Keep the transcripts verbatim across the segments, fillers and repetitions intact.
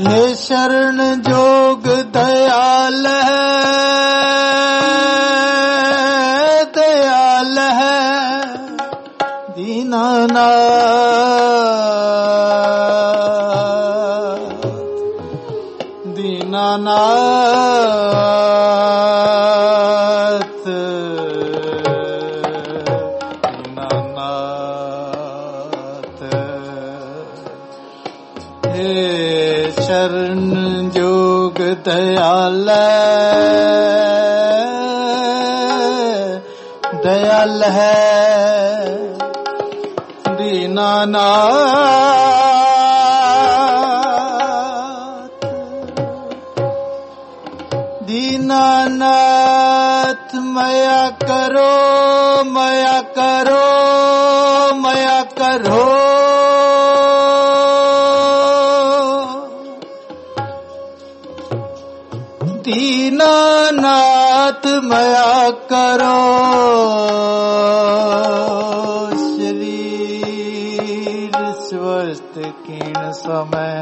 हे शरण जोग दयाल है, दयाल है दीनानाथ, दीनानाथ, दीनानाथ। हे शरण जोग दयाल दयाल है दीनानाथ, दीनानाथ। मया करो मया करो मया करो, दीनानाथ मया करो। शरीर स्वस्थ कीर्ण समय,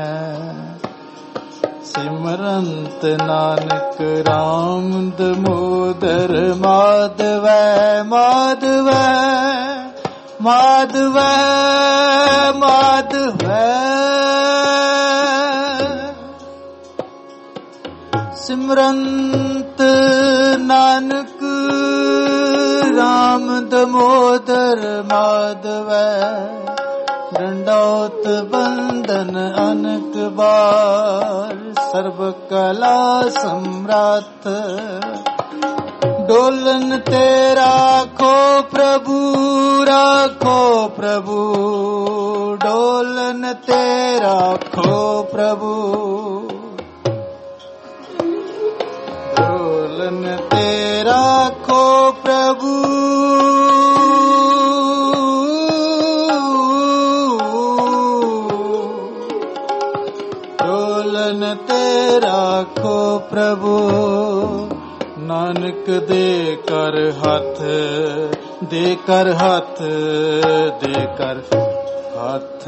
सिमरंत नानक राम दामोदर माधव माधव माधव माधव। सिमरंत नानक राम दामोदर माधव, दंडौत बंदन अनक बार, सर्व कला सम्राट। डोलन ते राखो प्रभु राखो प्रभु, डोलन ते राखो प्रभु, डोलन ते राखो प्रभु। डोलन ते राखो प्रभु। नानक दे कर हाथ, दे कर हाथ, दे कर हाथ।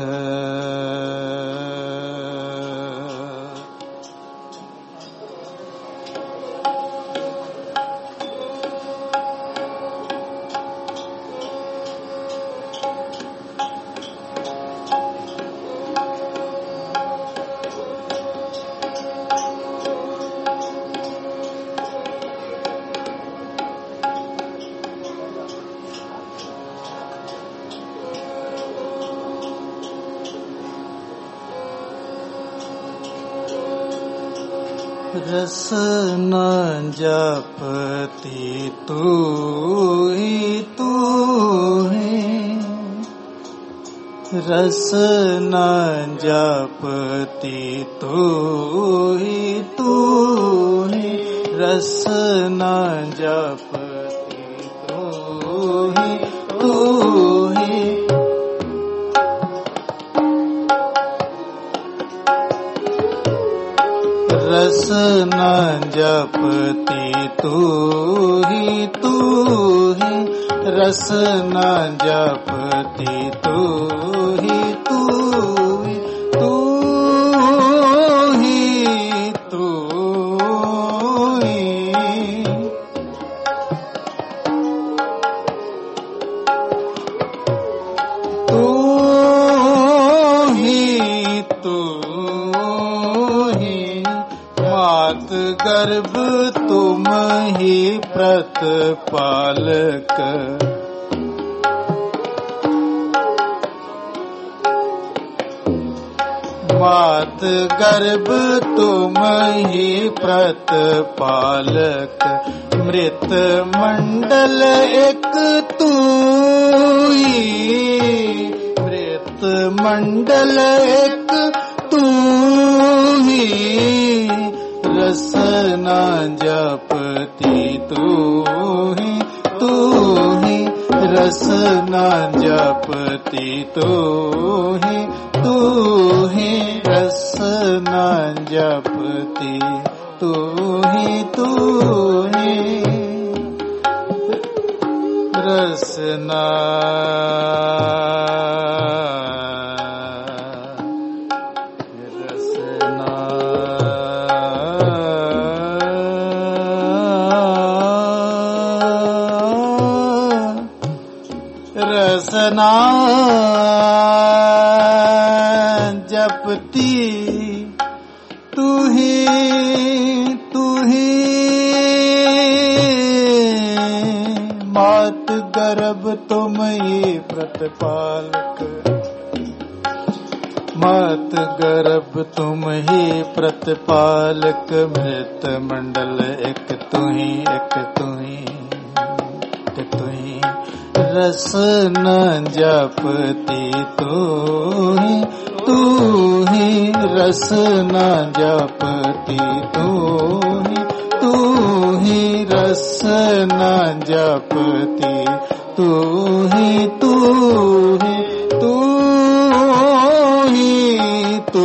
रस न जपती तू ही तू ही, रस न जपती तू ही तू ही, रस न जपती तू ही तू ही। रस न जपती तू ही तू ही, रस न जपती तू ही तू ही, तू ही तू ही। तू ही तू ही, मात गर्भ तुम ही प्रतिपालक, मात गर्भ तुम ही प्रतिपालक। मृत मंडल एक तू ही, मृत मंडल एक तू ही, रस न जपती तू ही तू ही, रस न जपती तू ही तू ही, रस न जपती तू ही तू ही, रस न रस न रसना जपती तू ही तू ही मात गर्भ तुम ही प्रतिपालक मात गर्भ तुम ही प्रतिपालक मृत मंडल एक तू ही एक तू ही एक तू ही रस न जपती तू ही तू ही रस न जपती तू ही तू ही रस न जपती तू ही तू ही तू ही तू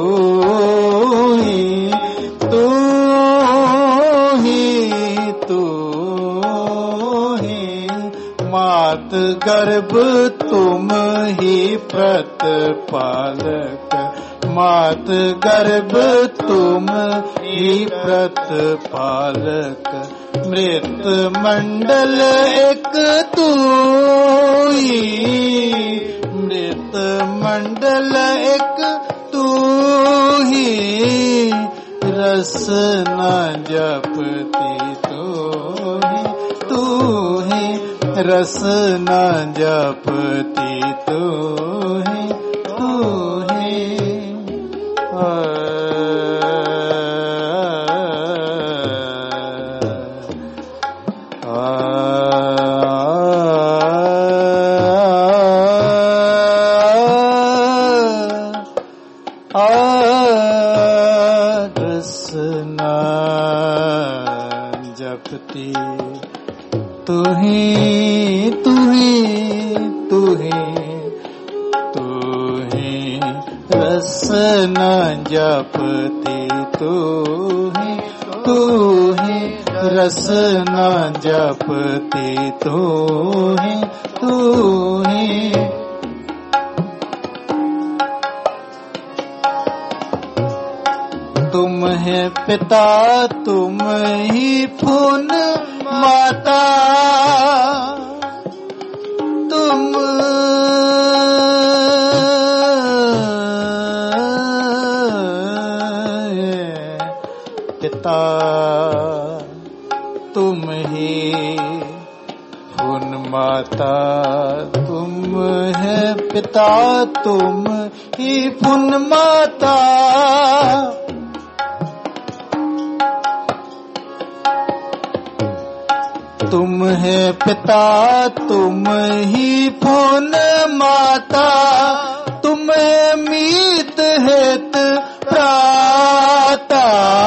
ही तू ही तू ही मात गर्भ तुम ही प्रतिपालक मात गर्भ तुम ही प्रतिपालक मृत मंडल एक तू ही मृत मंडल एक तू ही रस न जपती तू ही तू ही रस न जपती तू ही तू ही जपती तू ही तू ही तू ही तू ही रस न जपती तू ही तू ही रस न जपती तू ही तू ही तुम है पिता तुम ही फून माता तुम पिता तुम ही फून माता तुम है पिता तुम ही फून माता तुम है पिता तुम ही फून माता तुम है मीत हित प्राता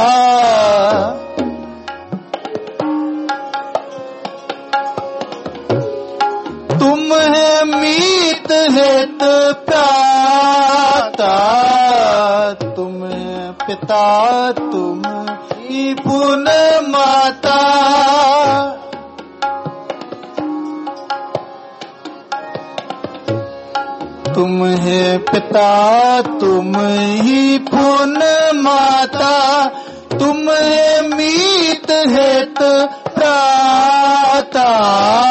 तुम है मीत हित प्राता तुम है पिता तुम ही फून माता तुम है पिता तुम ही फून माता तुम है मीत हित प्राता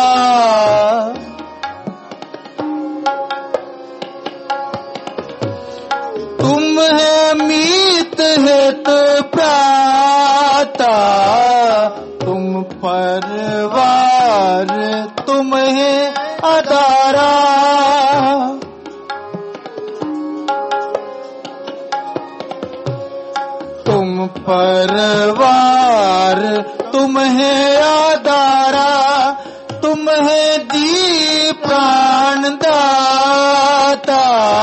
तुम है मीत हित प्राता तुम परवार तुम है अदारा तुम परवार तुम है आधारा तुम है जी प्राण दाता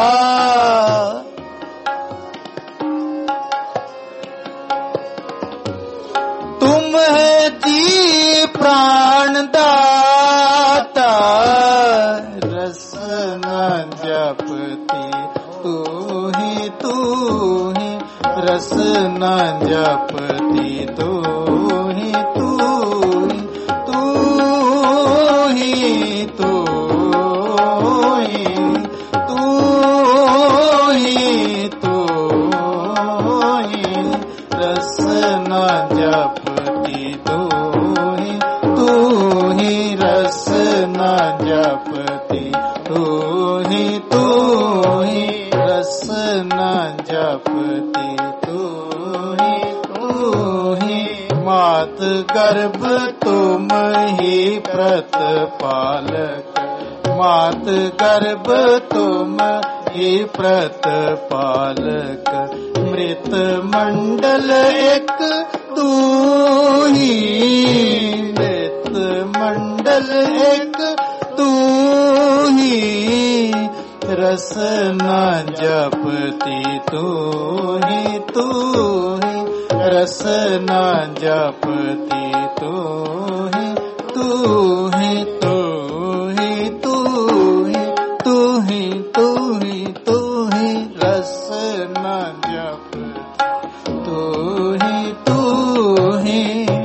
तुम है जी प्राण दाता रस न जपती तू ही तू ही रस न जपती तू ही तू ही तू ही तू ही तू ही तू ही रस न जपती तू ही तू ही रस न जपती तू न जपती तू ही तू ही मात गर्भ तुम ही प्रतिपालक मात गर्भ तुम ही प्रतिपालक मृत मंडल एक तू ही मृत मंडल एक तू ही रस न जपती तू ही तू ही रस न जपती तू ही तू ही तू ही तू ही तू ही तू ही तू ही रस न जपती तू ही तू ही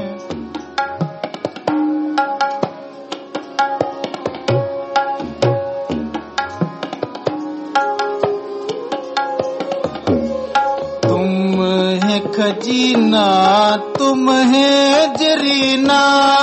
खजीना तुम है जरीना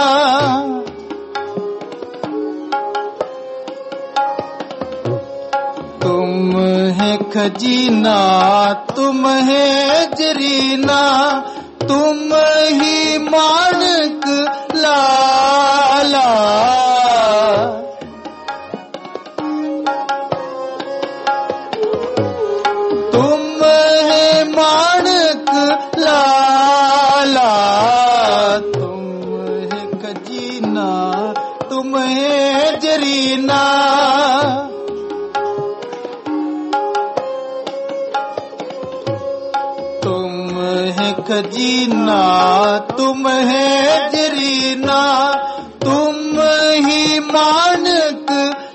तुम है खजीना तुम है जरीना तुम ही माणक लाला तुम है माणक लाला तुम है खजीना तुम है जरीना तुम है खजीना तुम है जरीना तुम ही माणक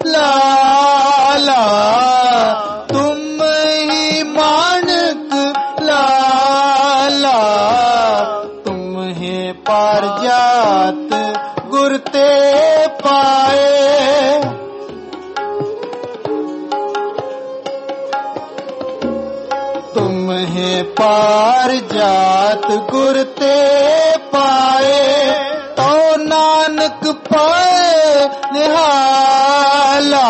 लाला तुम ही माणक लाला तुम है पारजात गुरते पाए तुम है पारजात गुरते पाए तो नानक पाए निहाला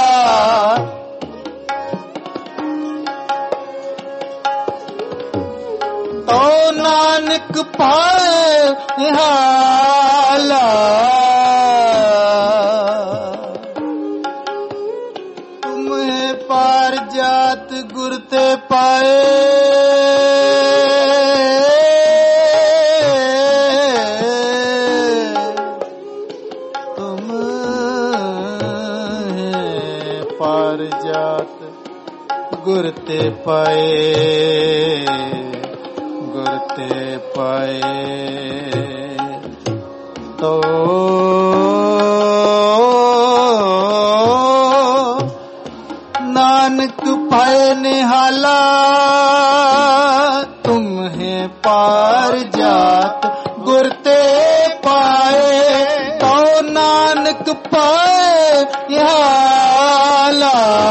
तो नानक पाए निहाला तुम्हें पार जात गुरते पाए तुम्हें पार जात गुरते पाए गुरते पाए तो नानक पाए निहाला तुम्हें पार जात गुरते पाए तो नानक पाए निहाला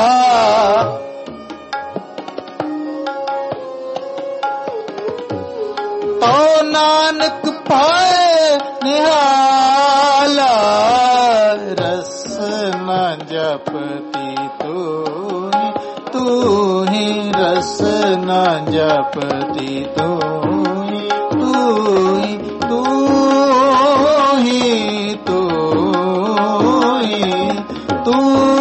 तो नानक पाए निहाला रस न जपती तू ही तू ही रस न जपती तू ही तू ही तू ही तू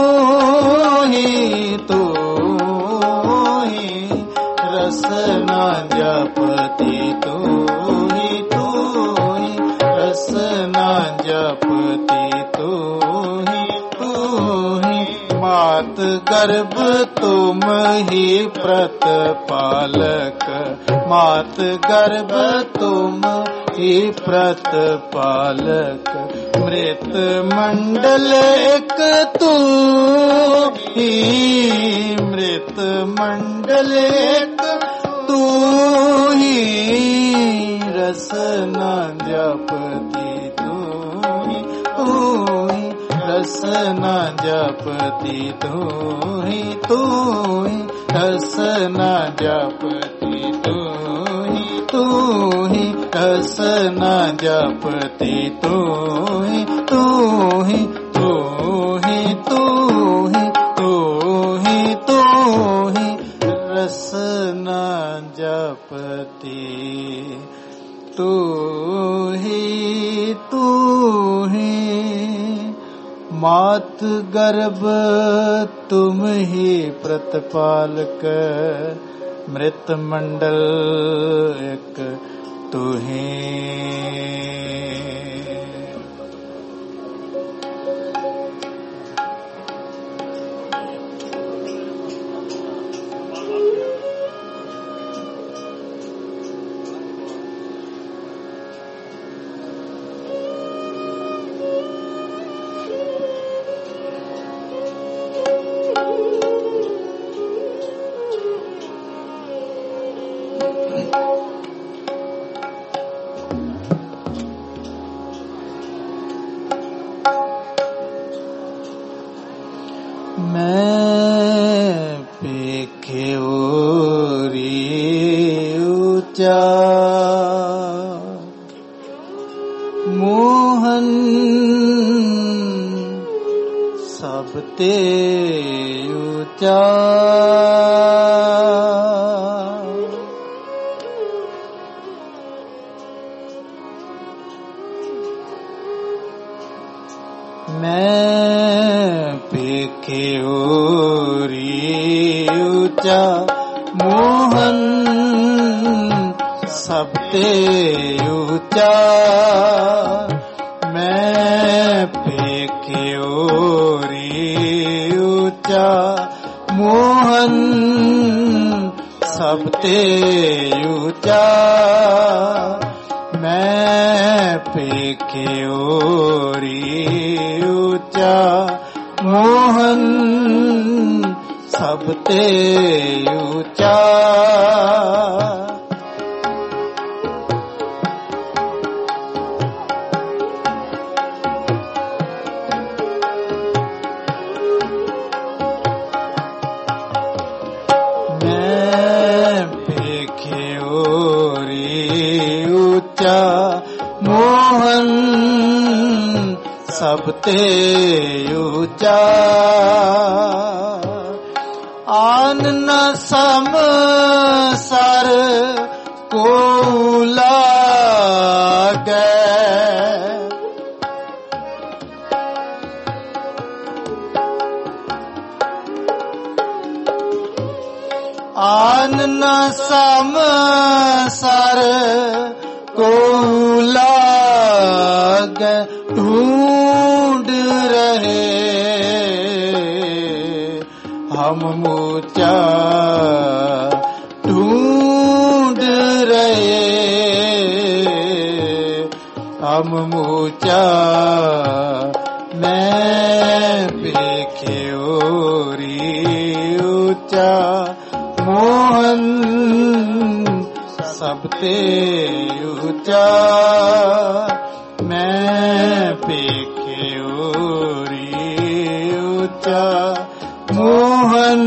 ही तू ही तू ही रस न जपती तू ही तू ही रस न जपती तू ही तू ही मात गर्भ तुम ही प्रतिपालक मात गर्भ तुम ही प्रतिपालक मृत मंडल एक तू ही मृत मंडल एक तू ही रस न जपती तू ही तू ही रस न जपती तू ही तू ही रस न जपती तू ही तू ही रस न जपती तू ही तू ही तू ही तू ही तू ही तू ही रस रस न जपती तू ही तू ही मात गर्भ तुम ही प्रतिपालक मृत मंडल एक तू ही। मोहन सब ते ऊंचा मैं पेखे ओरी ऊंचा मोहन सब ते ऊंचा मैं पेखे ओरी ऊंचा मोहन सब ते ऊंचा मैं पेखे ओरी ऊंचा मोहन सब ते ऊंचा। मोहन सब ते ऊंचा आन न सम सर को लागे आन न सम सर को लाग ढूंढ रहे हम ऊंचा ढूंढ रहे हम ऊंचा मैं पेखे ओरी ऊंचा मोहन सब ते ऊंचा मैं पेखे ओरी ऊंचा मोहन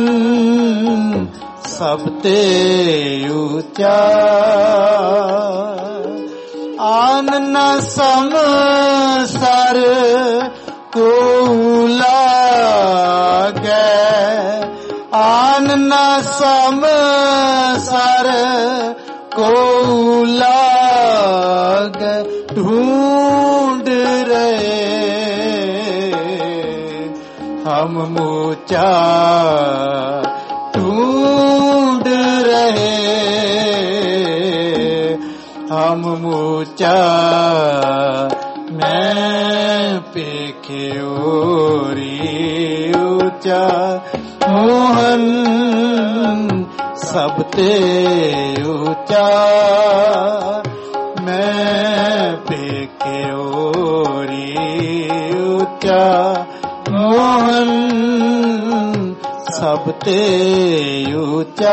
सब ते ऊंचा आन न सम सर को लागे आन न सम सर को लाग ढूंढ रहे हम ऊंचा ढूंढ रहे हम ऊंचा मैं पेखे ओरी ऊंचा मोहन सब ते ऊंचा मैं पेखे ओरी ऊंचा मोहन सब ते ऊंचा।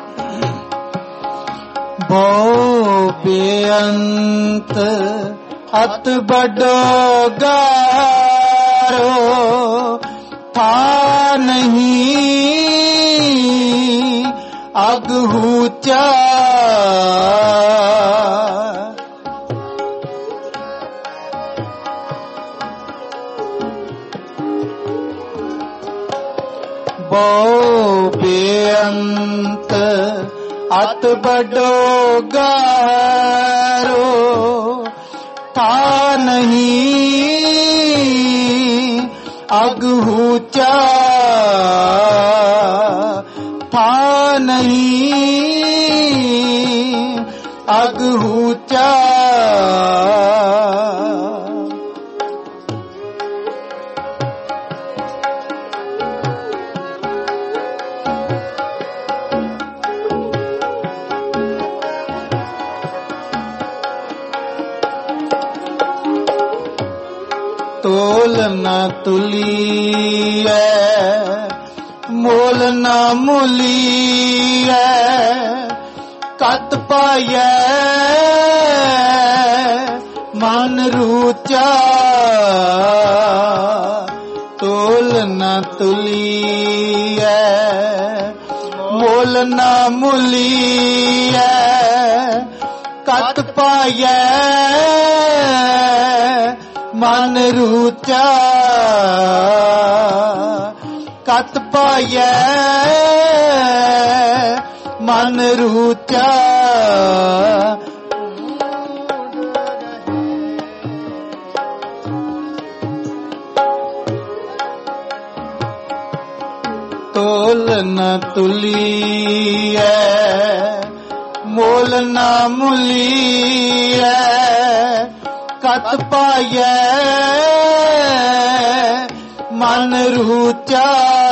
बेअंत अत बड़ो गारो था नहीं अग ऊंचा बहु बेअंत अत बड़ो गारो था नहीं अग ऊंचा था नहीं अग ऊंचा तोल न तुलिए मोल न मुलिए कत पाए मन रूचा तोल न तुलिए मोल न मुलिए कत पाए मन रूचा कत पाए मन रूचा तोल न तुलिए मोल न मुलिए कत पाए मन रूचा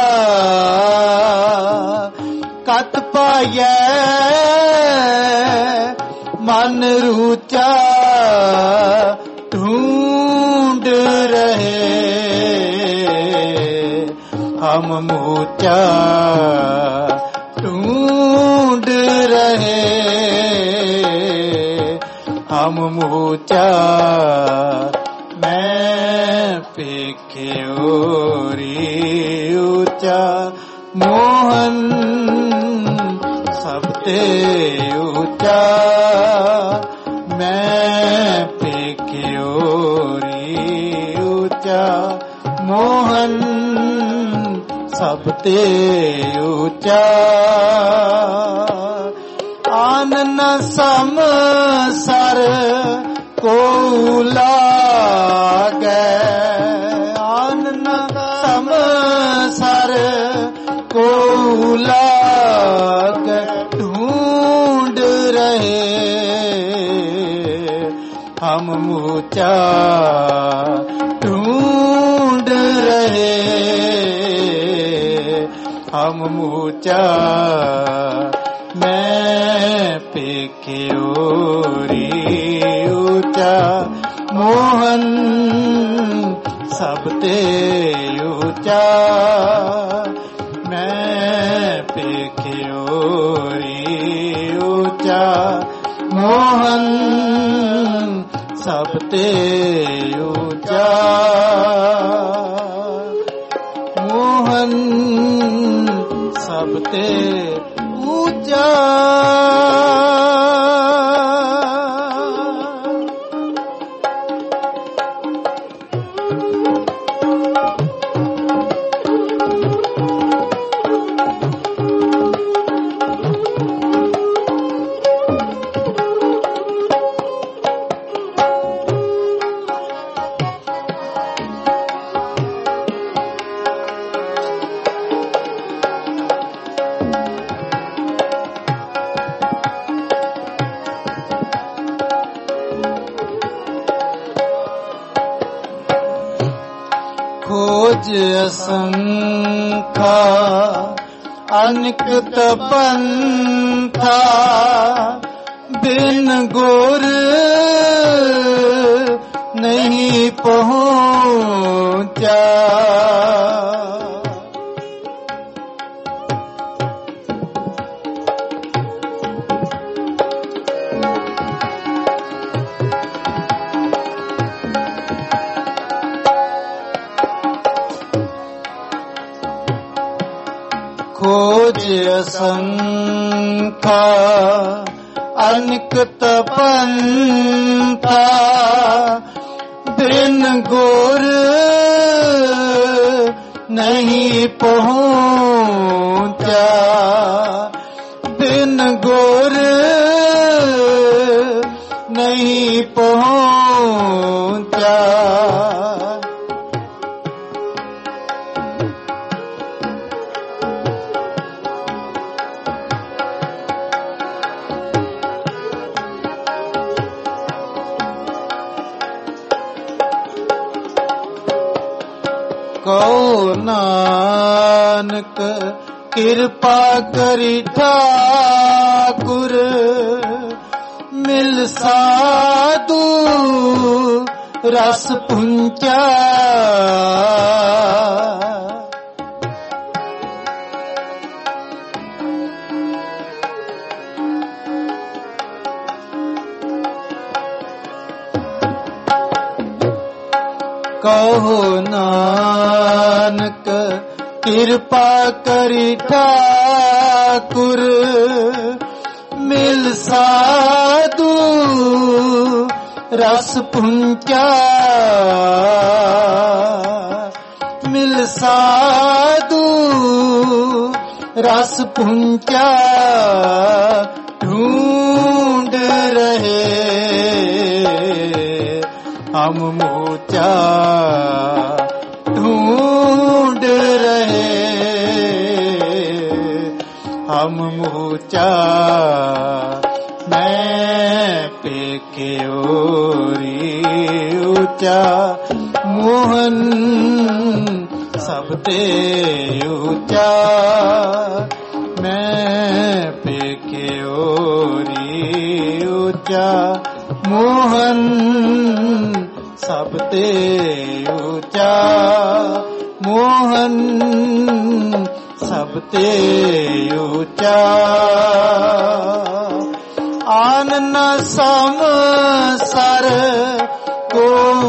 कत पाए मन रूचा ढूंढ रहे हम मूचा ढूंढ रहे हम मूचा मैं पेखे ओरी ऊंचा मोहन सबते ऊंचा मैं पेखे ओरी ऊंचा मोहन सबते ऊंचा आन न सम सर को लागे आन न सम सर को लागे ढूंढ रहे हम मूचा ढूंढ रहे हम मूचा मैं पेखे ओरी ऊंचा मोहन सबते ऊंचा मैं पेखे ओरी ऊंचा मोहन सबते ऊंचा मोहन सबते ऊंचा खोज असंखा अनिक तपंथा बिन गुर नहीं पहुंचा खोज असंख्या अनिक तपंथा बिन गुर नहीं पहुँचा बिन गुर नहीं पहुँचा कहो नानक कृपा करी ठाकुर मिल साधु रस पुंचा कहो नानक कृपा करी ठाकुर मिल साधु रस पुंचा मिल साधु रस पुंचा ढूंढ रहे हम मोचा ढूंढ रहे हम मोचा मैं पेके ओरी ऊंचा मोहन सबते ऊंचा मैं पेके ओरी ऊंचा मोहन सबते ऊंचा मोहन सबते ऊंचा आन न सम सर को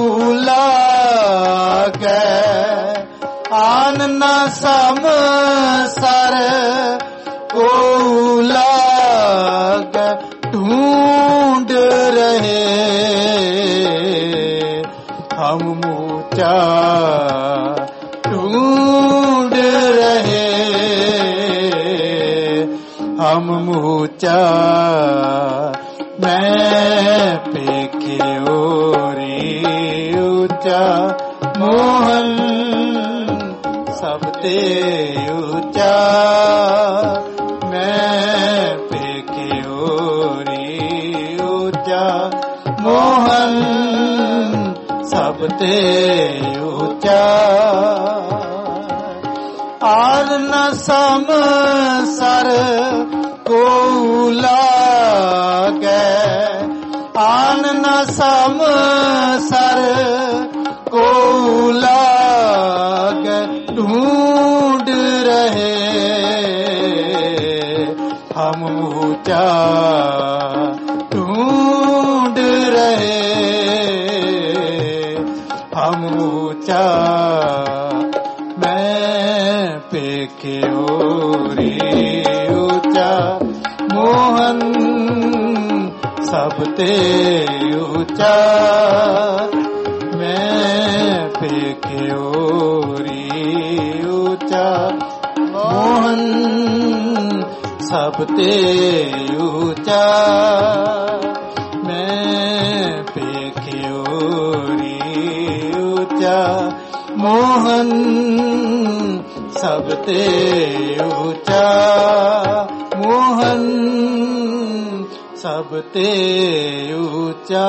लागे आन न सम सर को लागे ढूंढ रहे हम मोचा ढूंढ रहे हम मोचा मैं पेके ओरी ऊंचा मोहन सबते ऊंचा मैं पेके ओरी ऊंचा मोहन सबते ऊंचा आर न सम सर को लागे आन न सम सर को लागे ढूंढ रहे हम ऊंचा ढूंढ रहे हम ऊंचा मैं पेके ओरी ऊंचा मोहन सबते ऊंचा मैं पेके ओरी ऊंचा मोहन सबते ऊंचा मैं पेके ओरी ऊंचा मोहन सबते ऊंचा मोहन सबते ऊंचा।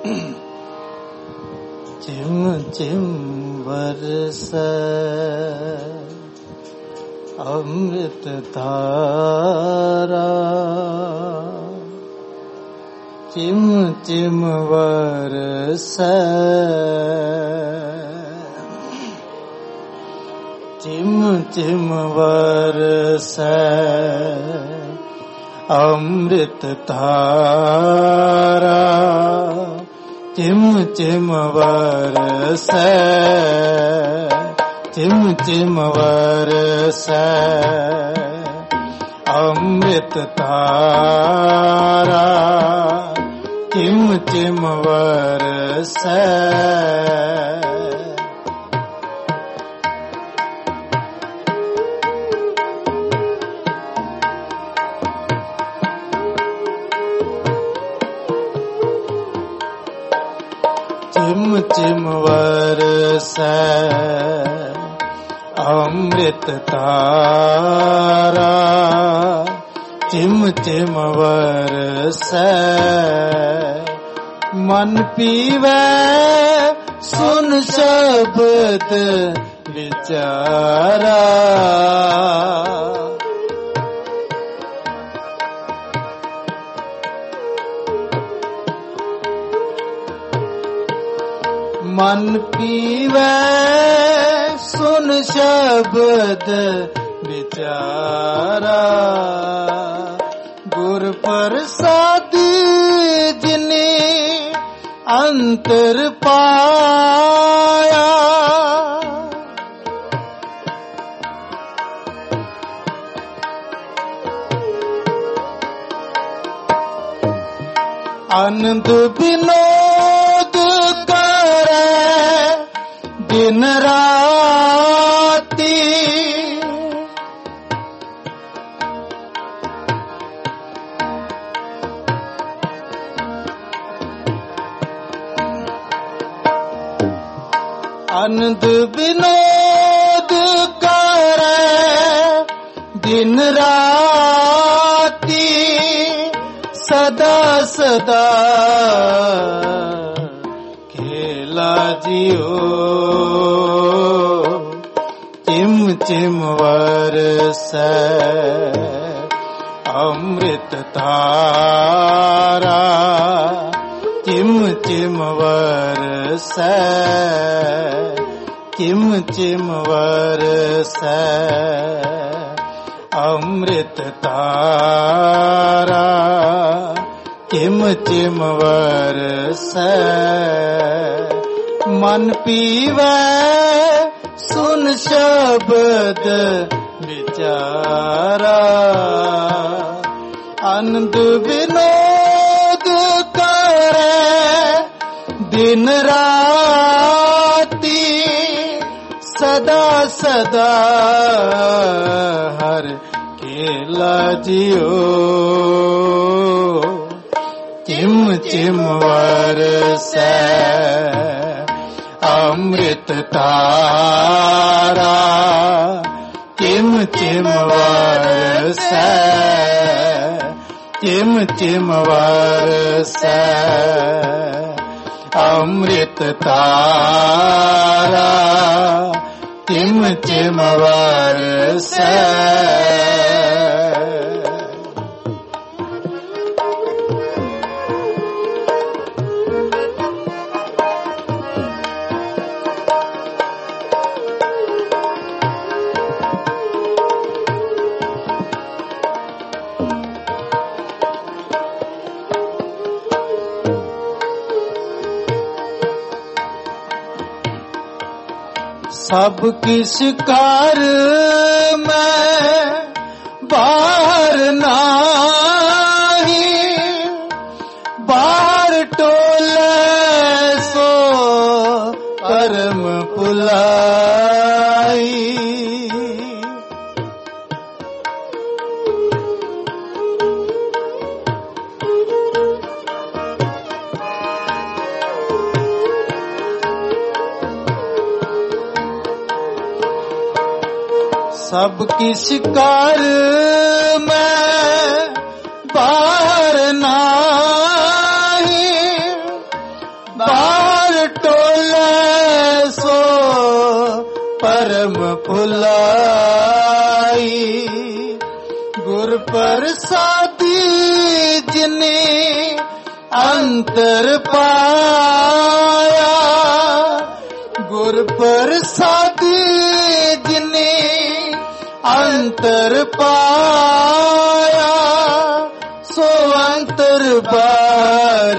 चिम चिम बरसै अमृत धारा, चिम चिम बरसै चिम चिम बरसै अमृत धारा, चिम चिम बरसै चिम चिम बरसै अमृत धारा, चिम चिम बरसै चिम चिम बरसै अमृत धारा, चिम चिम बरसै मन पीवै सुन शब्द विचारा, मन पीवै सुन शब्द विचारा, गुर प्रसादी जिने अंतर पाया, आनंद विनोद दिन राती, आनंद विनोद करे दिन राती, सदा सदा खेला जियो, चिम चिम बरसै अमृत धारा, चिम चिम बरसै चिम चिम बरसै अमृत धारा, चिम चिम बरसै मन पीवै सुन शब्द विचारा, आनंद विनोद करे दिन राती, सदा सदा हर खेला जियो, चिम चिम बरसै अमृत धारा, चिम चिम बरसै चिम चिम बरसै अमृत धारा, चिम चिम बरसै सब किस कार मैं बाहर नाही, बाहर टोले सो करम पुलाई, सब की शिकार मैं बाहर नाही, ਬੁਲਾਈ। ਗੁਰ ਪ੍ਰਸਾਦੀ ਜਿਨੇ ਅੰਤਰ ਪਾਇਆ, ਗੁਰ ਪ੍ਰਸਾਦੀ ਜਿਨੇ ਅੰਤਰ ਪਾਇਆ, ਸੋ ਅੰਤਰ ਬਾਰ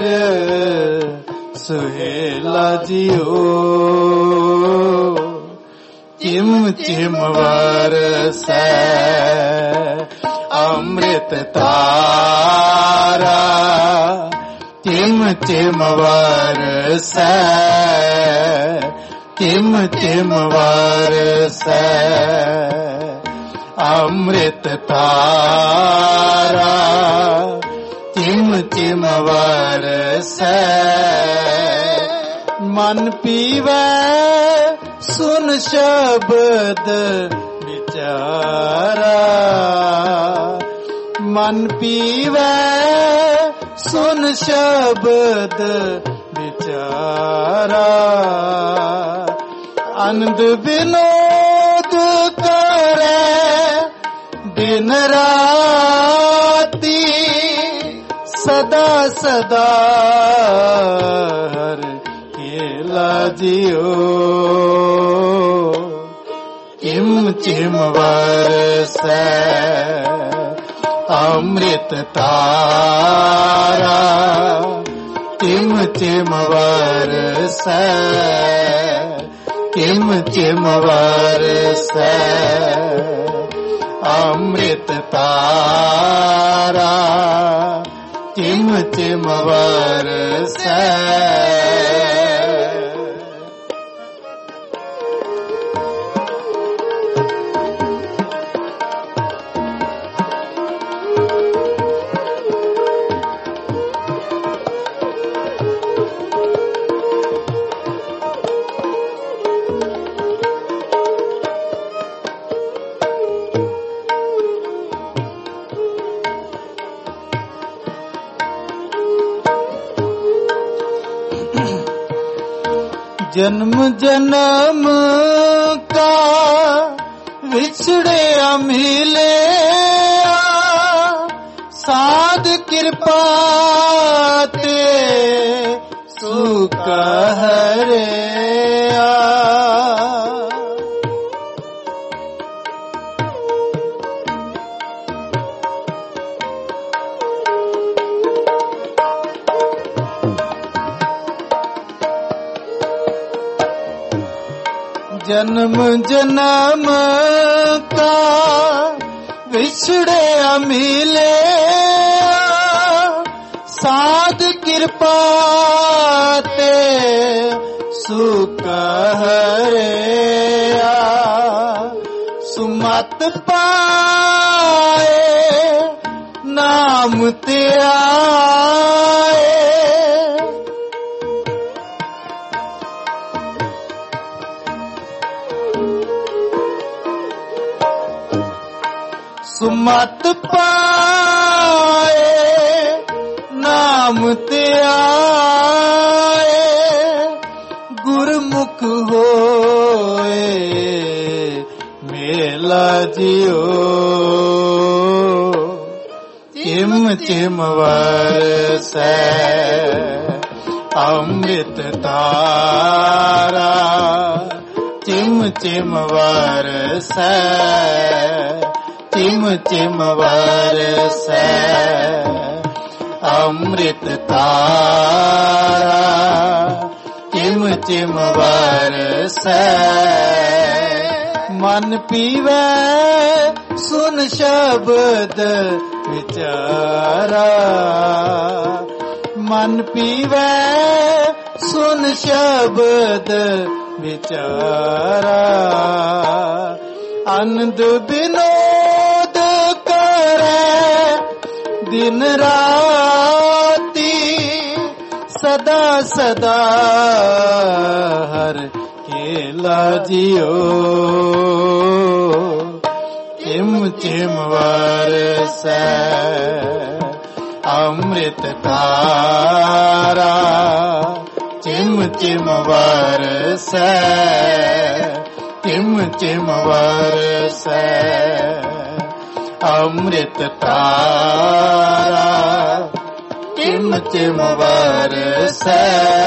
ਸੁਹੇਲਾ ਜਿਉ। ਚਿਮ ਚਿਮ ਵਰਸੈ ਅੰਮ੍ਰਿਤ ਧਾਰਾ, ਚਿਮ ਚਿਮ ਵਰਸੈ, ਚਿਮ ਚਿਮ ਵਰਸੈ ਅੰਮ੍ਰਿਤ ਧਾਰਾ, ਚਿਮ ਚਿਮ ਵਰਸੈ। ਮਨ ਪੀਵੈ ਸੁਨ ਸ਼ਬਦ ਵਿਚਾਰਾ, ਮਨ ਪੀਵੈ ਸੁਨ ਸ਼ਬਦ ਵਿਚਾਰਾ। ਆਨੰਦ ਵਿਨੋਦ ਕਰੈ ਦਿਨ ਰਾਤੀ, ਸਦਾ ਸਦਾ ਹਰਿ ਕੇਲਾ ਜਿਉ। ਚਿਮ ਚਿਮ ਵਰਸੈ ਅੰਮ੍ਰਿਤ ਧਾਰਾ, ਚਿਮ ਚਿਮ ਵਰਸੈ, ਚਿਮ ਚਿਮ ਵਰਸੈ ਅੰਮ੍ਰਿਤ ਧਾਰਾ, ਚਿਮ ਚਿਮ ਵਰਸੈ। जन्म जन्म का विछड़े मिले, साध कृपा ते सुख हरे। जन्म जन्म का विछड़े मिले, साध कृपा ते सुख हरे। सुमत पाए नाम ते आए, सुमत पाए नाम ते आए, गुरमुख होए मेला जियो। चिम चिम वरसै अमृत धारा, चिम चिम वरसै, चिम चिम वरसै अमृत धारा, चिम चिम वरसै। मन पीवै सुन शब्द विचारा, मन पीवै सुन शब्द विचारा। आनंद विनोद करे दिन राती, सदा सदा हर केला जियो। चिम चिम वरसै अमृत धारा, चिम चिम वरसै, चिम चिम बरसै अमृत तारा चिम चिम बरसै।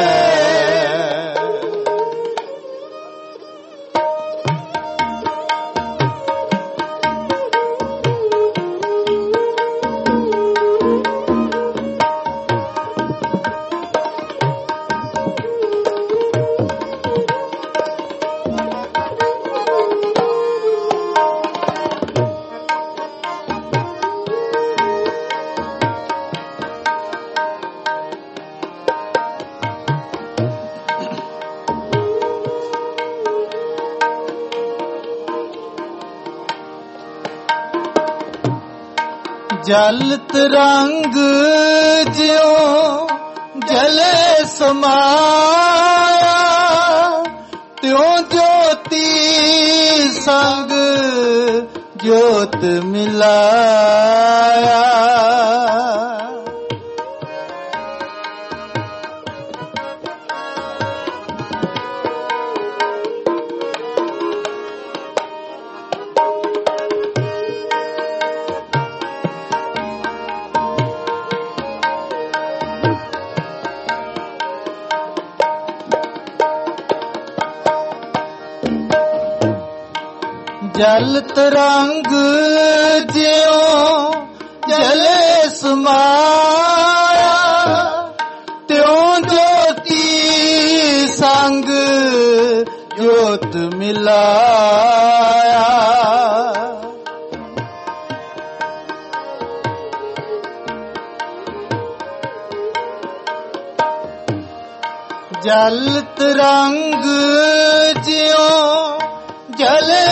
जल तरंग ज्यों जले समाया त्यों ज्योति संग ज्योत मिलाया। जल तरंग ज्यों जले समाया त्यों ज्योति संग ज्योत मिलाया। जल तरंग ज्यों जले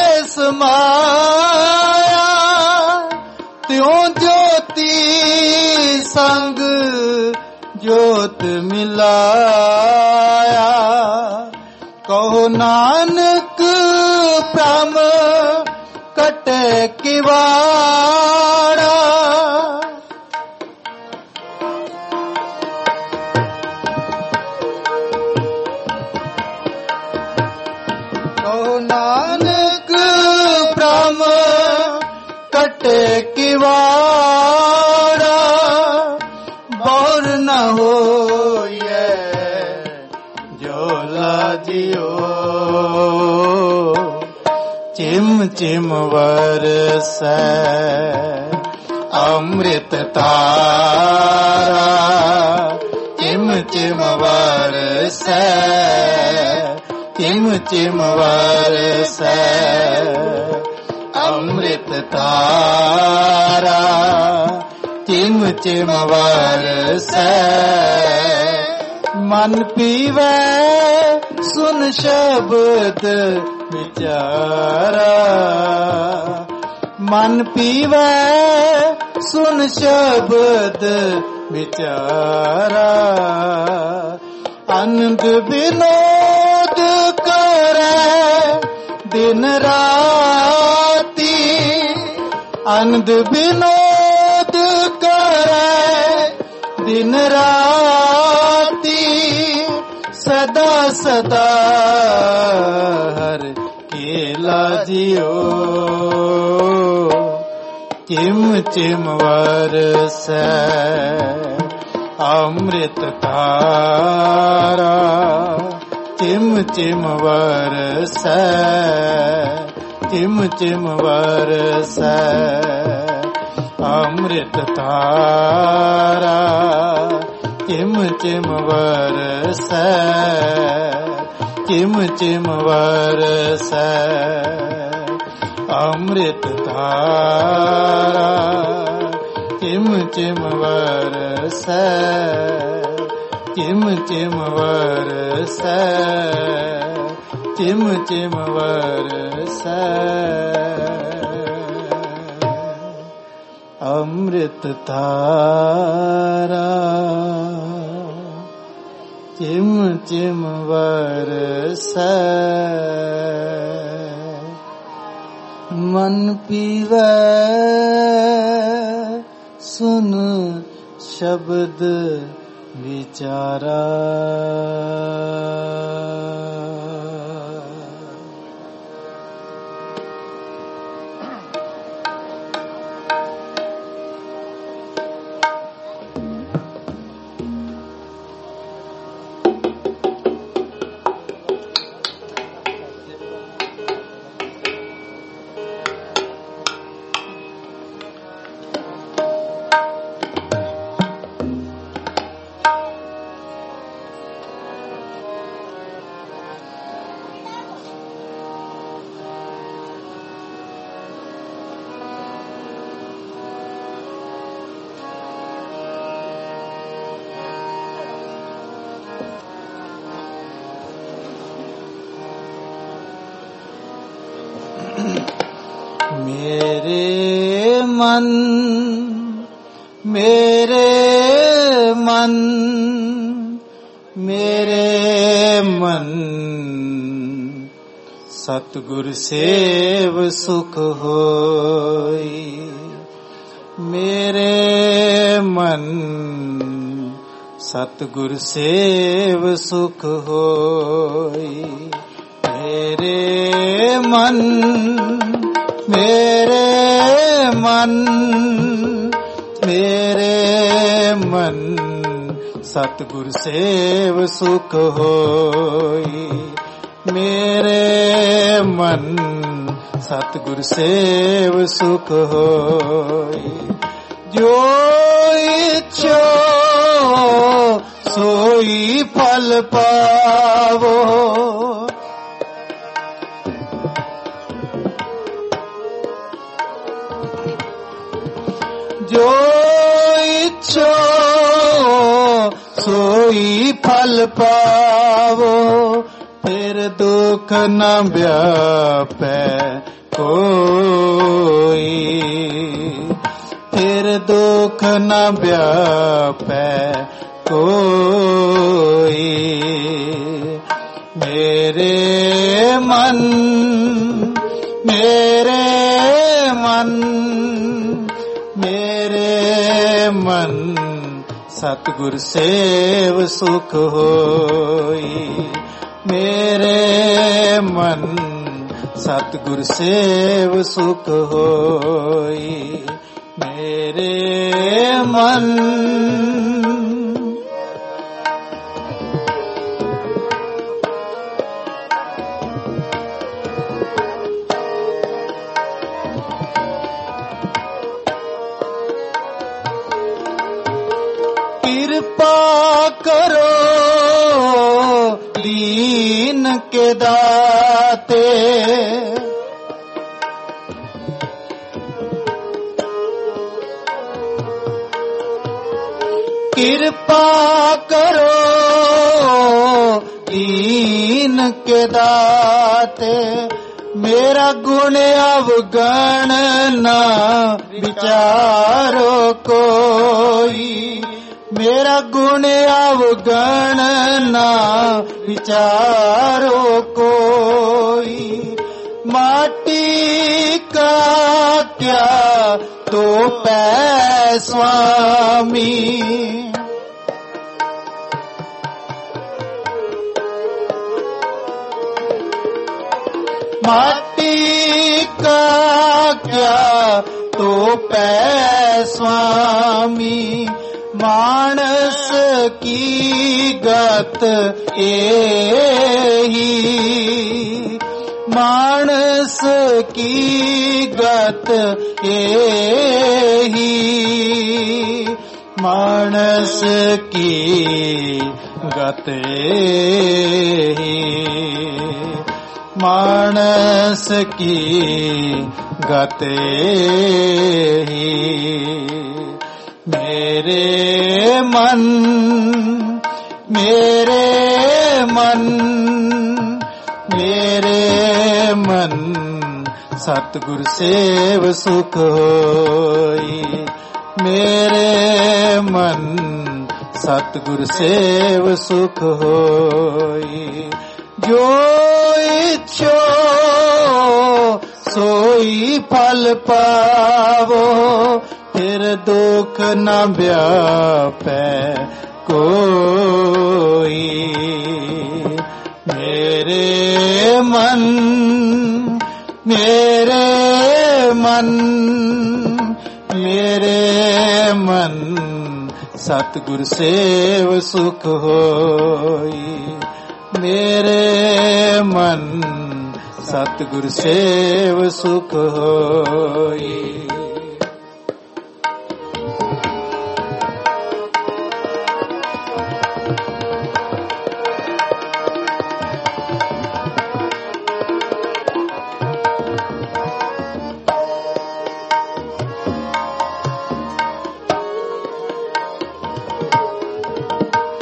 समाया त्यों ज्योति संग ज्योत मिलाया। कहो नानक भ्रम कटे किवाड़ा नानक भ्रम कटे किवाड़ा बौर न होइए झोला जियो। चिम चिम बरसै अमृत तारा चिम चिम बरसै चिम चिम बरसै अमृत तारा चिम चिम बरसै। मन पीवै सुन शब्द विचारा मन पीवै सुन शब्द विचारा। आनंद विनोद करे दिन राती आनंद विनोद करे दिन राती सदा सदा हर केला जियो। चिम चिम बरसै अमृत तारा चिम चिम बरसै चिम चिम बरसै अमृत तारा चिम चिम बरसै चिम चिम बरसै अमृत तारा चिम चिम बरसै चिम चिम बरसै चिम चिम बरसै अमृत तारा चिम चिम बरसै। मन पीवै सुन शब्द विचारा। मन मेरे मन मेरे मन सतगुर सेव सुख होई। मेरे मन सतगुर सेव सुख होई। मेरे मन मेरे मन मेरे मन सतगुर सेव सुख होई। मेरे मन सतगुर सेव सुख होई। जो इच्छो सोई फल पावो। जो इच्छो सोई फल पावो। फिर दुख न व्यापै कोई। फिर दुख न व्यापै कोई। मेरे मन मेरे मन मेरे मन सतगुर सेव सुख होई। मेरे मन सतगुर सेव सुख होई। मेरे मन कृपा करो दीन के दाते। कृपा करो दीन के दाते। मेरा गुण अवगण ना विचारो कोई। मेरा गुण अवगण ना विचारो कोई। माटी का क्या तो पै स्वामी। माटी का क्या तो पै स्वामी। मानस की गत एही। मानस की गत एही। मानस की गत एही। मानस की गत एही। मेरे मन मेरे मन मेरे मन सतगुर सेव सुख होई। मेरे मन सतगुर सेव सुख होई। जो इच्छो सोई फल पावो। फिर दुख न व्यापै कोई। मेरे मन मेरे मन मेरे मन सतगुर सेव सुख होई। मेरे मन सतगुर सेव सुख होई।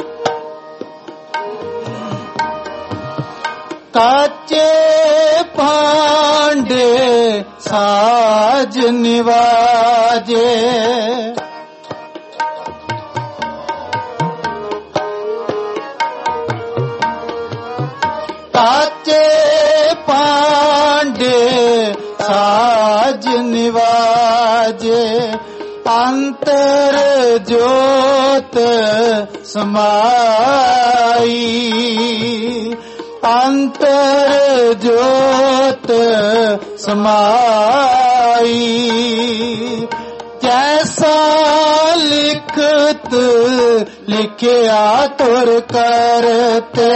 काचे पा पांडे साज निवाजे, काचे पांडे साज निवाजे, अंतर ज्योत समाई, अंतर ज्योत समाई, जैसा लिखत लिखिया तुर करते,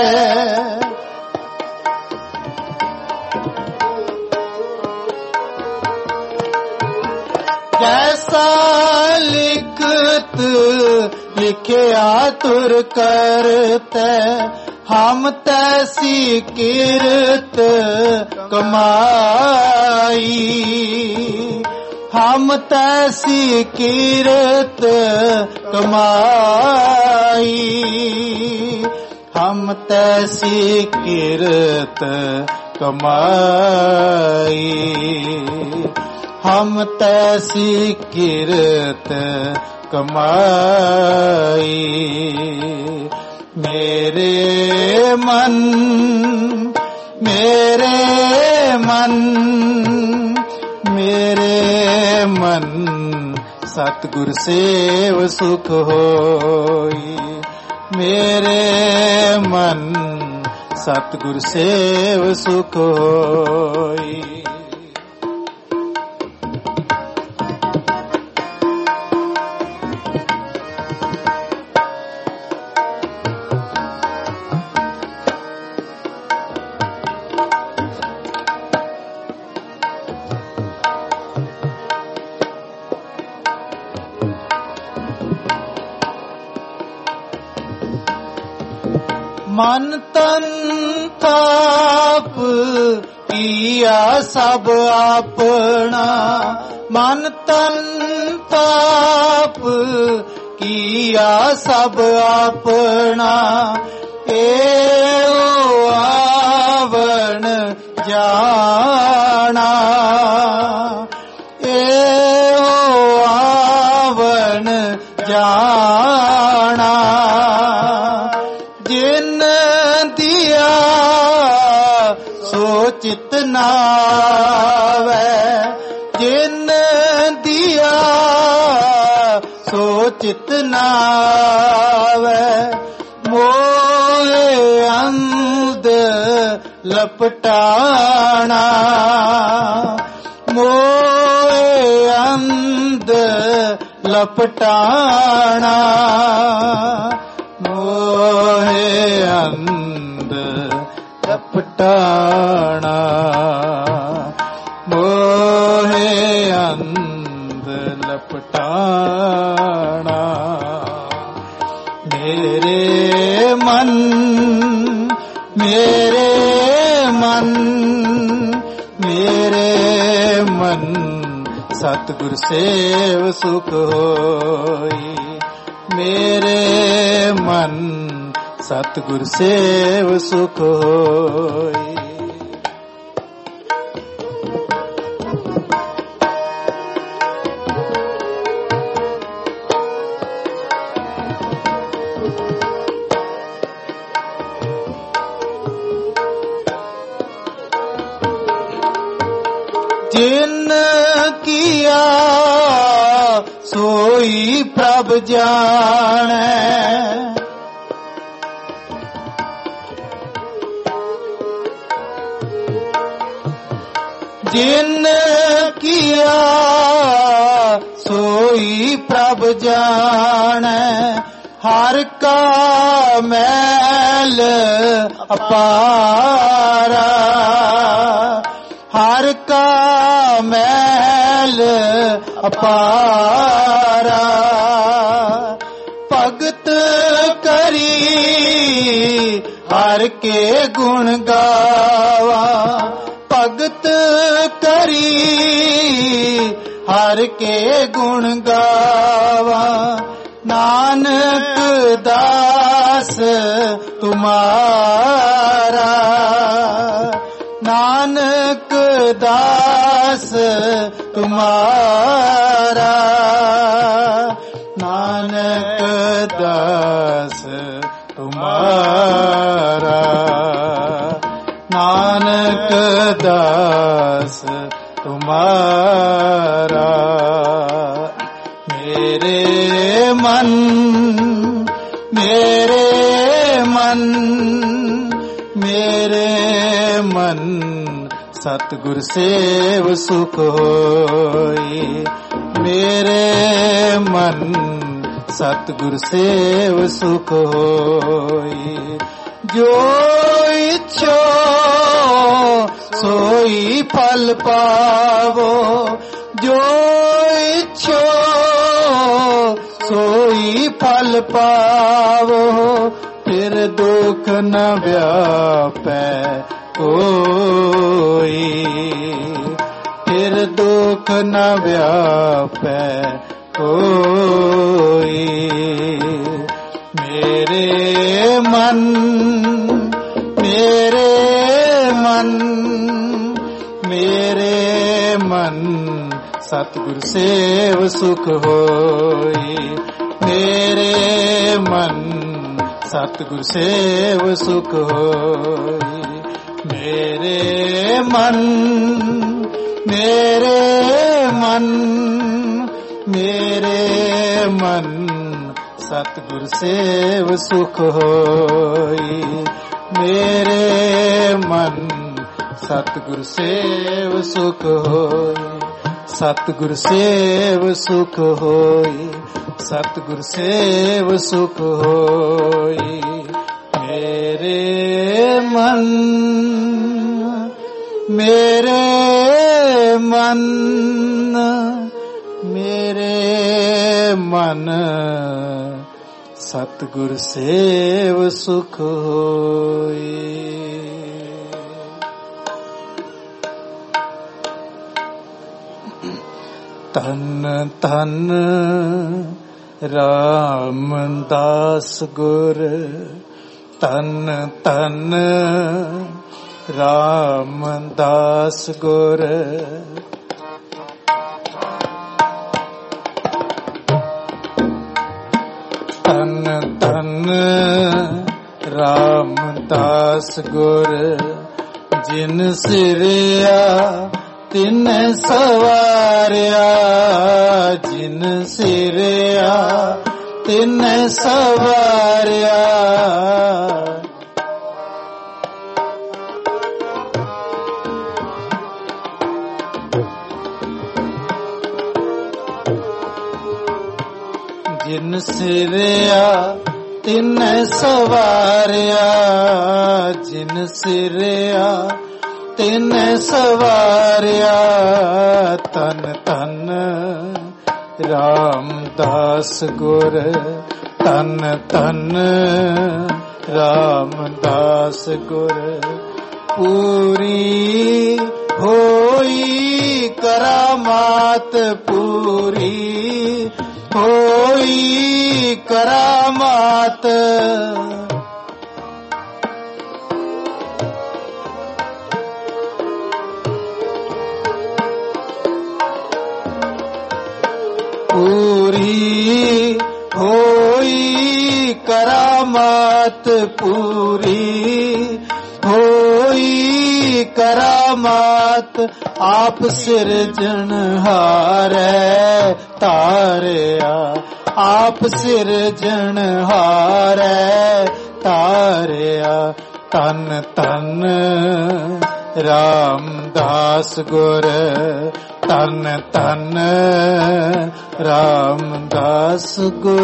जैसा लिखत लिखिया तुर करते, हम तैसी किरत कमाई, हम तैसी किरत कमाई, हम तैसी किरत कमाई, हम तैसी किरत कमाई। मेरे मन मेरे मन मेरे मन सतगुर सेव सुख होई, मेरे मन सतगुर सेव सुख होई। मन तन ताप किया सब अपना, मन तन ताप किया सब अपना, एओ आवन जाना, एओ आवन जाना, जिन दिया सो चित नावै, जिन दिया सो चित नावै, मोहे अंध लपटाना, मोहे अंध लपटाना, मोहे अंध लपटाना, मोहे अंध लपटाना। मेरे मन मेरे मन मेरे मन सतगुर सेव सुख होई, मेरे मन सतगुर सेव सुख होई। जिन किया सोई प्रभ जाने, जिन किया सोई प्रभ जाने, हर का मैल अपारा, हर का मैल अपारा, भगत करी हर के गुण गावा, भगत करी हर के गुण गावा, नानक दास तुम्हारा, नानक दास तुम्हारा, नानक दास तुम्हारा, नानक दास तुम्हारा। मेरे मन मेरे मन मेरे मन सतगुर सेव सुख होई, मेरे मन सतगुर सेव सुख होई। जो इच्छो सोई फल पावो, जो इच्छो सोई फल पावो, फिर दुख न व्यापै कोई, फिर दुख न व्यापै कोई। मेरे मन मेरे मन मेरे मन सतगुर सेव सुख होई, मेरे मन सतगुर सेव सुख होई। मेरे मन मेरे मन मेरे मन सतगुर सेव सुख होई, मेरे मन सतगुर सेव सुख होई। सतगुर सेव सुख होई, सतगुर सेव सुख होई। मेरे मन मेरे मन मेरे मन सतगुर सेव सुख होई। तन तन रामदास गुर, तन तन रामदास गुर। तन तन रामदास गुर, जिन सिरिया तिन सवारिया, जिन सिरिया तिन सवारिया। जिन सिरिया तिन सवारिया, जिन सिरिया तिन सवारिया। तन तन रामदास गुर, तन तन रामदास गुर। पूरी होई करामात, पूरी होई करामात। पूरी होई करामात, पूरी होई करामात। आप सिरजनहारै तारिया, आप सिरजनहारै तारिया। तन तन रामदास गुर, तन तन रामदास गुर।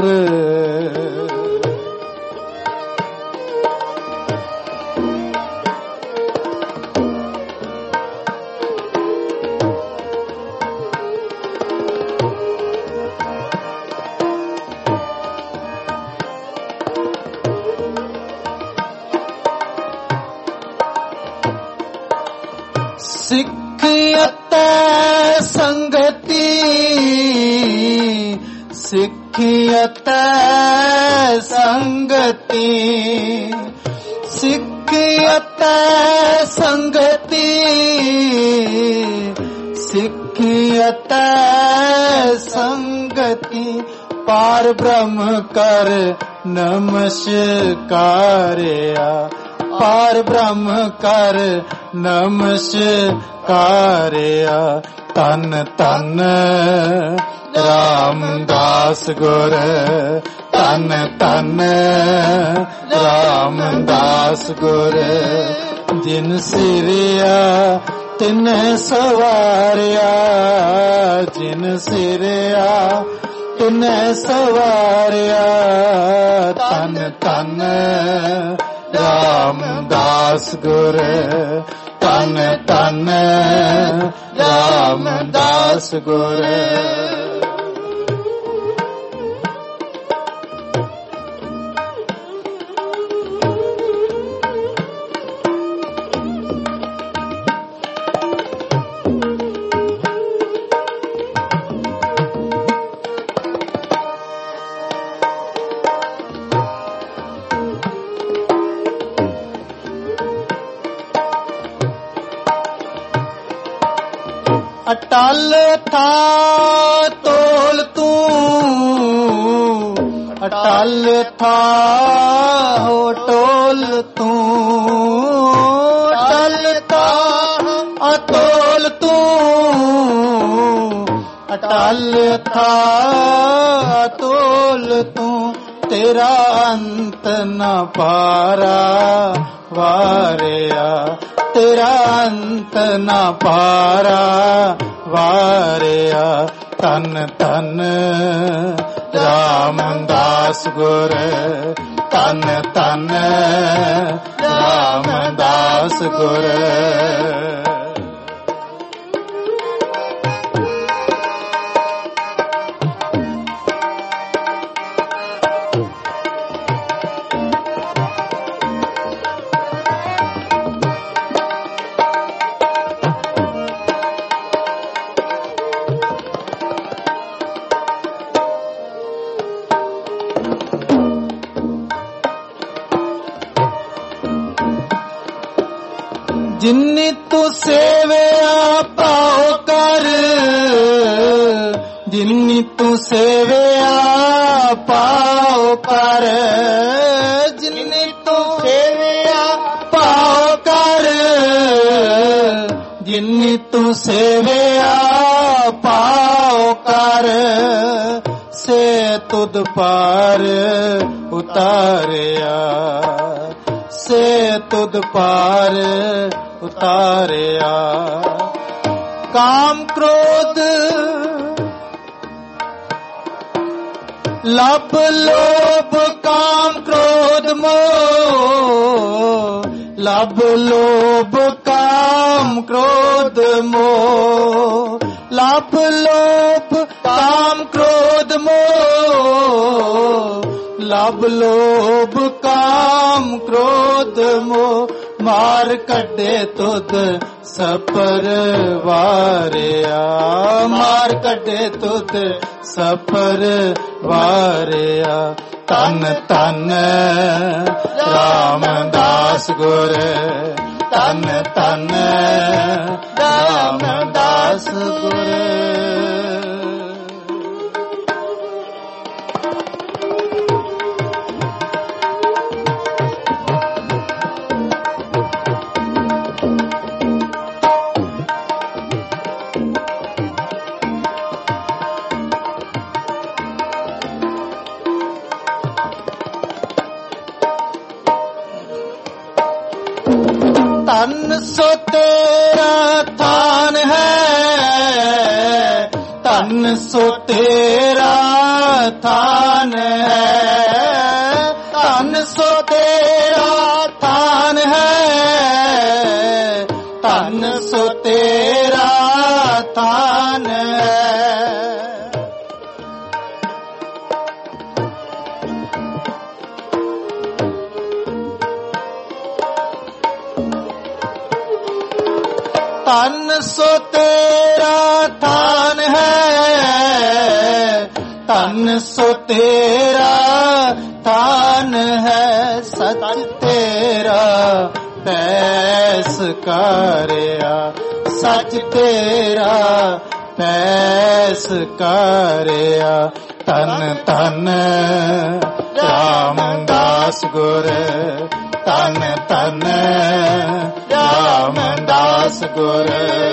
सिखियतै संगति, सिखियतै संगति, सिखियतै संगति। ਰਤੈ ਸੰਗਤੀ ਪਾਰ ਬ੍ਰਹਮ ਕਰ ਨਮਸਕਾਰਿਆ ਪਾਰ ਬ੍ਰਹਮ ਕਰ ਨਮਸਕਾਰਿਆ ਤਨ ਤਨ ਰਾਮਦਾਸ ਗੁਰ ਤਨ ਤਨ ਰਾਮਦਾਸ ਗੁਰ ਜਿਨ ਸਿਰਿਆ ਤਿਨ ਸਵਾਰਿਆ ਜਿਨ ਸਿਰਿਆ ਤਿਨ ਸਵਾਰਿਆ ਤਨ ਤਨ ਰਾਮਦਾਸ ਗੁਰ ਤਨ ਤਨ ਰਾਮਦਾਸ ਗੁਰ ਅਟਲ ਥਾ ਤੋਲ ਤੂੰ ਅਟਲ ਥਾ ਹੋ ਟੋਲ ਤੂੰ ਅਟਲ ਥਾ ਅਤੋਲ ਤੂੰ ਅਟਲ ਥਾ ਅਤੋਲ ਤੂੰ ਤੇਰਾ ਅੰਤ ਨ ਪਾਰਾ ਵਾਰਿਆ ਤੇਰਾ ਅੰਤ ਨ ਪਾਰਾ ਵਾਰਿਆ ਤਨ ਤਨ ਰਾਮਦਾਸ ਗੁਰ ਤਨ ਤਨ ਰਾਮਦਾਸ ਗੁਰ ਜਿਨਿ ਤੂੰ ਸੇਵਿਆ ਪਾਉ ਕਰ ਜਿਨਿ ਤੂੰ ਸੇਵਿਆ ਪਾਉ ਕਰ ਜਿਨਿ ਤੂੰ ਸੇਵਿਆ ਪਾਉ ਕਰ ਜਿਨਿ ਤੂੰ ਸੇਵਿਆ ਪਾਉ ਕਰ ਸੇ ਤੁਧ ਪਾਰ ਉਤਾਰਿਆ ਸੇ ਤੁਧ ਪਾਰ ਉਤਾਰਿਆ ਕਾਮ ਕ੍ਰੋਧ ਲਭ ਲੋਭ ਕਾਮ ਕ੍ਰੋਧ ਮੋਹ ਲਭ ਲੋਭ ਕਾਮ ਕ੍ਰੋਧ ਮੋਹ ਲਭ ਲੋਭ ਕਾਮ ਕ੍ਰੋਧ ਮੋਹ ਲਭ ਲੋਭ ਕਾਮ ਕ੍ਰੋਧ ਮੋਹ ਮਾਰ ਕੱਢੇ ਤੁਧ ਸਪਰ ਵਾਰਿਆ ਮਾਰ ਕੱਢੇ ਤੁਧ ਸਪਰ ਵਾਰਿਆ ਤਨ ਤਨ ਰਾਮਦਾਸ ਗੁਰ ਤਨ ਤਨ ਰਾਮਦਾਸ ਗੁਰ ਧਨ ਸੋ ਤੇਰਾ ਥਾਨ ਹੈ ਧਨ ਸੋ ਤੇਰਾ ਥਾਨ ਹੈ ਧਨ ਸੋ ਤੇਰਾ ਥਾਨ ਹੈ ਧਨ ਸੋ ਤੇਰਾ ਥਾਨ ਹੈ ਧਨ ਸੋ ਤੇਰਾ ਥਾਨ ਹੈ ਧਨ ਸੋ ਤੇਰਾ ਥਾਨ ਹੈ ਸਚ ਤੇਰਾ ਪੈਸ ਕਰਿਆ ਸਚ ਤੇਰਾ ਪੈਸ ਕਰਿਆ। ਧੰਨ ਧੰਨ ਰਾਮਦਾਸ ਗੁਰ, ਧੰਨ ਧੰਨ ਰਾਮਦਾਸ ਗੁਰ।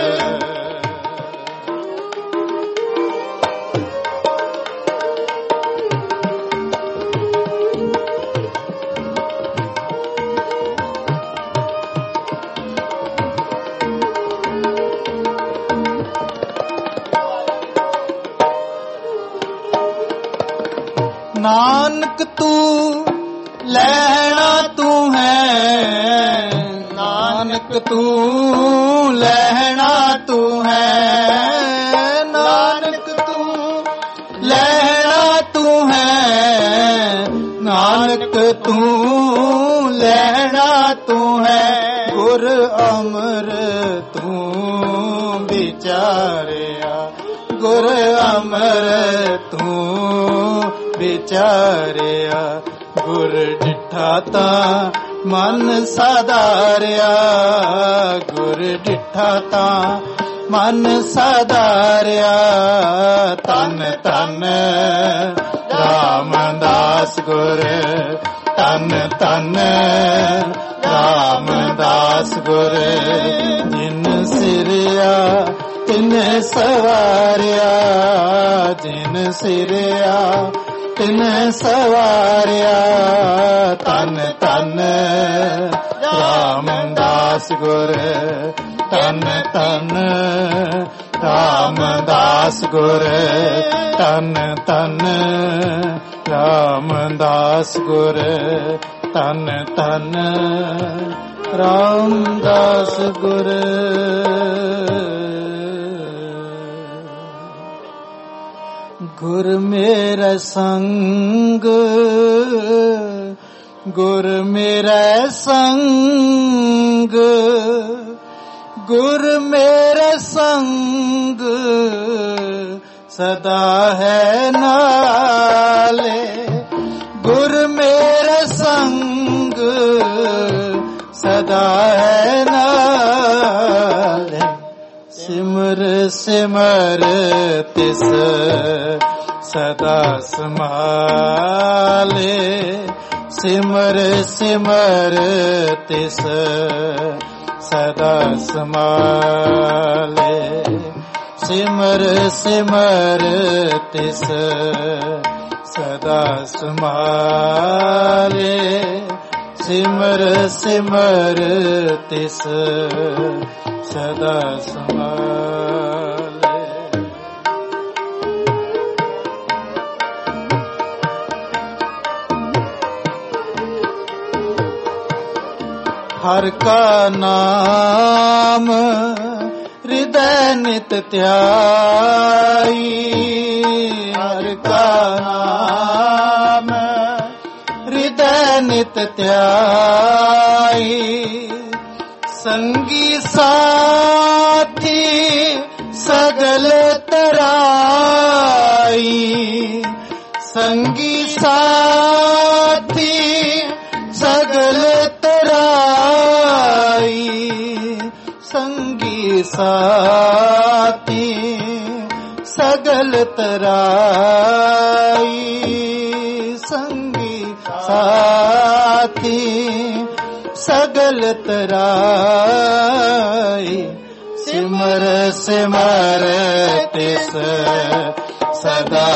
ਨਾਨਕ ਤੂੰ ਲੈਣਾ ਤੂੰ ਹੈ, ਨਾਨਕ ਤੂੰ ਲੈਣਾ ਤੂੰ ਹੈ, ਨਾਨਕ ਤੂੰ ਲੈਣਾ ਤੂੰ ਹੈ, ਨਾਨਕ ਤੂੰ ਲੈਣਾ ਤੂੰ ਹੈ। ਗੁਰ ਅਮਰ ਤੂੰ ਵਿਚਾਰਿਆ, ਗੁਰ ਅਮਰ ਤੂੰ ਵਿਚਾਰਿਆ। ਗੁਰ ਡਿਠਾ ਤਾਂ ਮਨ ਸਾਧਾਰਿਆ, ਗੁਰ ਡਿਠਾ ਤਾਂ ਮਨ ਸਾਧਾਰਿਆ। ਧੰਨ ਧੰਨ ਰਾਮਦਾਸ ਗੁਰ, ਧੰਨ ਧੰਨ ਰਾਮਦਾਸ ਗੁਰ। ਜਿਨ ਸਿਰਿਆ ਤਿਨ ਸਵਾਰਿਆ, ਜਿਨ ਸਿਰਿਆ ਤਿਨ ਸਵਾਰਿਆ। ਧੰਨ ਧੰਨ ਰਾਮਦਾਸ ਗੁਰ, ਧੰਨ ਧੰਨ ਰਾਮਦਾਸ ਗੁਰ, ਧੰਨ ਧੰਨ ਰਾਮਦਾਸ ਗੁਰ, ਧੰਨ ਧੰਨ ਰਾਮਦਾਸ ਗੁਰ। ਗੁਰ ਮੇਰਾ ਸੰਗ, ਗੁਰ ਮੇਰਾ ਸੰਗ, ਗੁਰ ਮੇਰਾ ਸੰਗ ਸਦਾ ਹੈ ਨਾਲੇ। ਗੁਰ ਮੇਰਾ ਸੰਗ ਸਦਾ ਹੈ ਨਾਲੇ। ਸਿਮਰ ਸਿਮਰ ਤਿਸ ਸਦਾ ਸਮਾਲੇ, ਸਿਮਰ ਸਿਮਰ ਤਿਸ ਸਦਾ ਸਮਾਲੇ। ਸਿਮਰ ਸਿਮਰ ਤਿਸ ਸਦਾ ਸਮਾਲੇ, ਸਿਮਰ ਸਿਮਰ ਤਿਸ ਸਦਾ ਸਮਾਲੇ। ਹਰ ਕਾ ਨਾਮ ਹਿਰਦੈ ਨਿਤ ਧਿਆਈ, ਹਰ ਕਾ ਨਾਮ ਹਿਰਦੈ ਨਿਤ ਧਿਆਈ। ਸੰਗੀ ਸਾਥੀ ਸਗਲ ਤਰਾਈ, ਸੰਗੀ ਸਾਥੀ ਸਗਲ ਤਰਾਈ। ਸੰਗੀ ਸਾਥੀ ਸਗਲ ਤਰਾਈ, ਸੰਗੀ ਸਾਥੀ ਸਗਲ ਤਰਾਈ। ਸਿਮਰ ਸਿਮਰ ਤਿਸ ਸਦਾ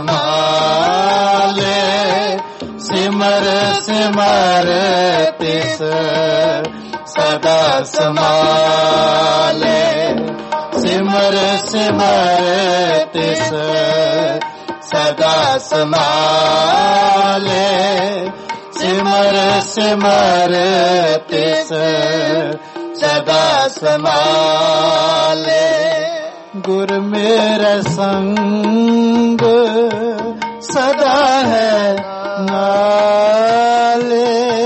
ਸਮਾਲੇ, ਸਿਮਰ ਸਿਮਰ ਤਿਸ ਸਦਾ ਸਮਾਲੇ। ਸਿਮਰ ਸਿਮਰ ਤਿਸ ਸਦਾ ਸਮਾਲੇ, ਸਿਮਰ ਸਿਮਰ ਤਿਸ ਸਦਾ ਸਮਾਲੇ। ਗੁਰ ਮੇਰਾ ਸੰਗ ਸਦਾ ਹੈ ਨਾਲੇ।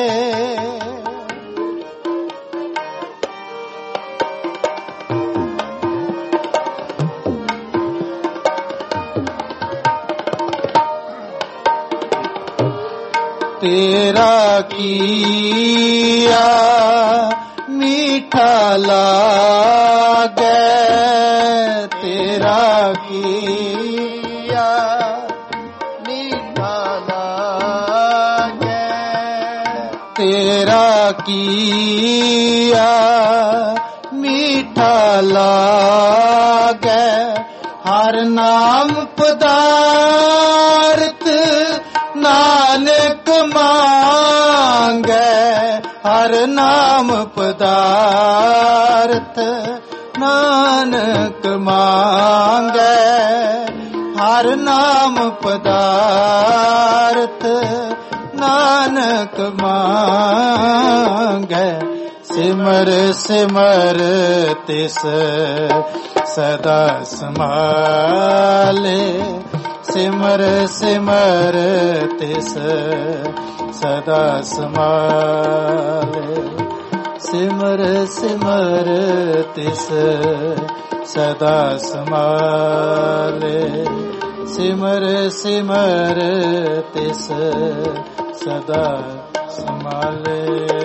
तेरा किया मीठा लागे, तेरा तेरा किया मीठा लागे हर नाम पदार्थ नानक मांगे हर नाम पदार्थ नानक मांगे हर नाम पदार्थ नानक मांगे सिमर सिमर तिस सदा संभाले सिमर सिमर तिस सदा संभाले सिमर सिमर तिस सदा संभाले सिमर सिमर तिस सदा संभाले।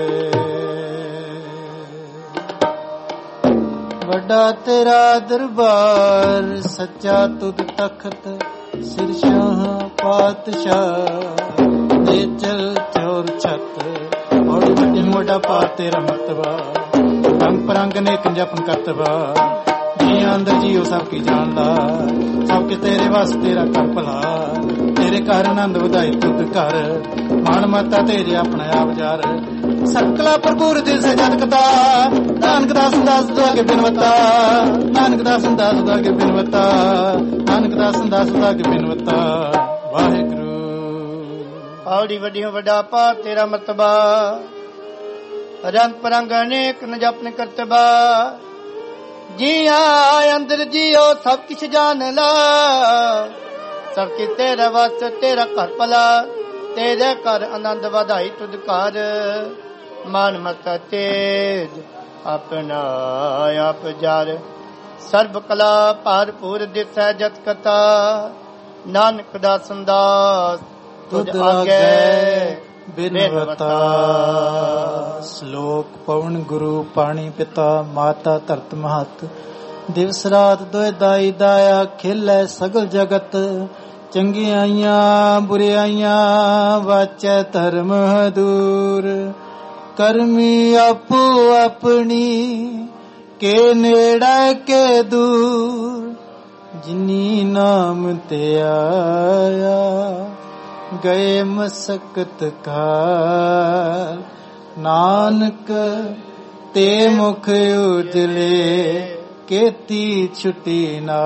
वड्डा तेरा दरबार सच्चा तुद तख्त सिर शाह पातशाह नेचल चोर छत और वड्डी वड्डा पार तेरा मर्तबा रंग परंग ने कंजपन करतबा जियां अंदर जियो सब की जानदा सबके तेरे वास तेरा कर भला तेरे घर आनंद वधाई तुद कर मान माता तेरे अपना आप जार सकला भरपूर दिल से जगता नानक दास दास दुआगे बिनवता नानक दास दास दुआगे बिनवता नानक दास दास दुआगे बिनवता वाहिगुरु। आउड़ी वड्डियों वड्डा पार तेरा मर्तबा रंग परंग अनेक न जपन करतबा जिया अंदर जियो सब किछ जान ला सबके तेरा वास तेरा घर भला तेरे घर आनंद वधाई तुद कर मान मता तेज अपना आप जार सर्व कला भरपूर दिसै जत कथा नानक दास दास तुद आगे बिनवता। श्लोक पवन गुरु पाणी पिता माता धरत महत दिवस रात दोए दाई दाया खिलै सगल जगत चंगियाइयां बुराइयां वाचै धर्म दूर करमी आपो अपनी के नेड़ा के दूर जिनी नाम ते आया गए मसकत खाल नानक ते मुख उजले केती छुटी ना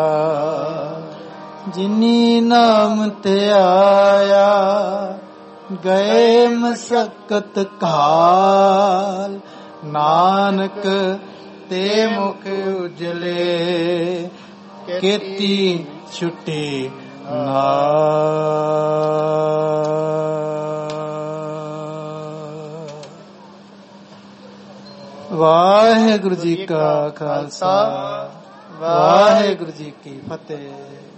जिनी नाम ते आया गए मसकत खाल नानक ते मुख उजले केती छुटी ना। वाहिगुरु जी का खालसा वाहिगुरु जी की फतेह।